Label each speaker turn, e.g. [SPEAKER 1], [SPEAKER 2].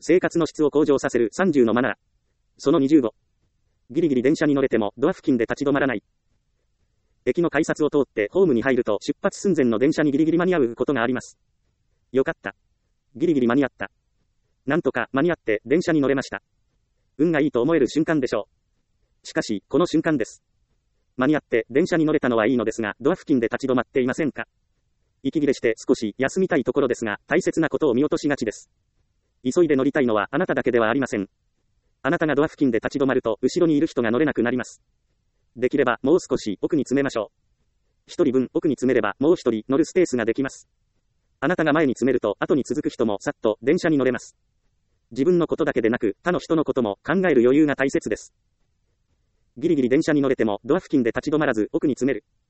[SPEAKER 1] 生活の質を向上させる30のマナー。その25。ギリギリ電車に乗れてもドア付近で立ち止まらない。駅の改札を通ってホームに入ると出発寸前の電車にギリギリ間に合うことがあります。よかった。ギリギリ間に合った。なんとか間に合って電車に乗れました。運がいいと思える瞬間でしょう。しかし、この瞬間です。間に合って電車に乗れたのはいいのですが、ドア付近で立ち止まっていませんか？息切れして少し休みたいところですが、大切なことを見落としがちです。急いで乗りたいのはあなただけではありません。あなたがドア付近で立ち止まると、後ろにいる人が乗れなくなります。できれば、もう少し奥に詰めましょう。一人分奥に詰めれば、もう一人乗るスペースができます。あなたが前に詰めると、後に続く人もさっと電車に乗れます。自分のことだけでなく、他の人のことも考える余裕が大切です。ギリギリ電車に乗れても、ドア付近で立ち止まらず奥に詰める。